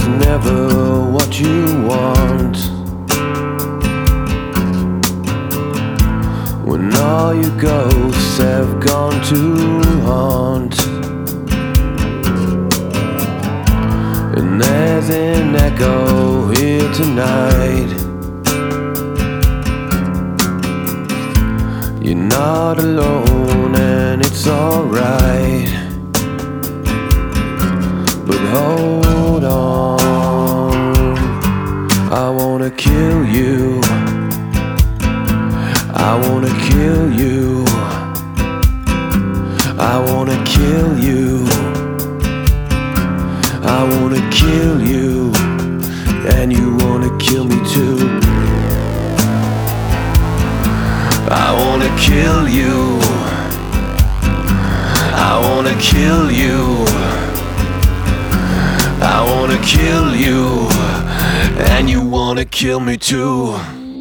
never what you want. When all your ghosts have gone to haunt, and there's an echo here tonight. You're not alone and it's alright. But hold on, I wanna kill you. I wanna kill you. I wanna kill you. I wanna kill you, and you wanna kill me too. I wanna kill you. I wanna kill you. I wanna kill you, and you wanna kill me too.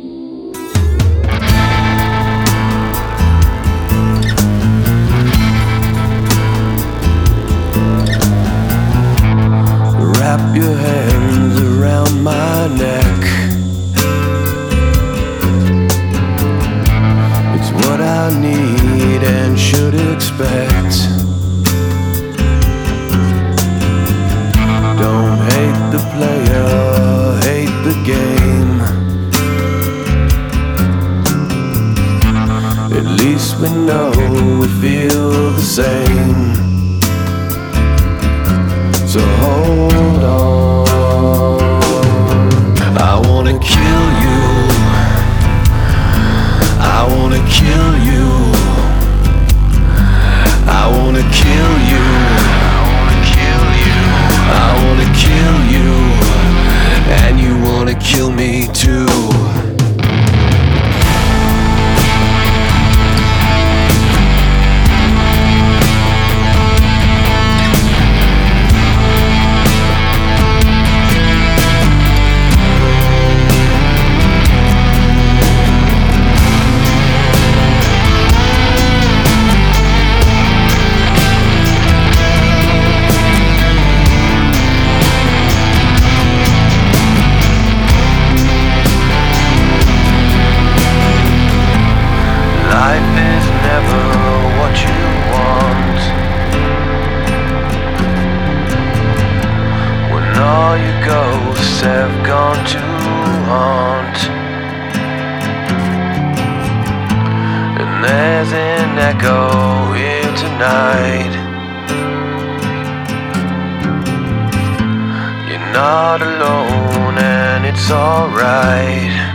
Wrap your hands around my neck. It's what I need and should expect. Don't hate the player, hate the game. At least we know we feel the same. So hold on, I wanna kill you. I wanna kill you. I wanna kill you. I wanna kill you, and you wanna kill me too. Life is never what you want. When all your ghosts have gone to haunt, and there's an echo here tonight. You're not alone and it's alright.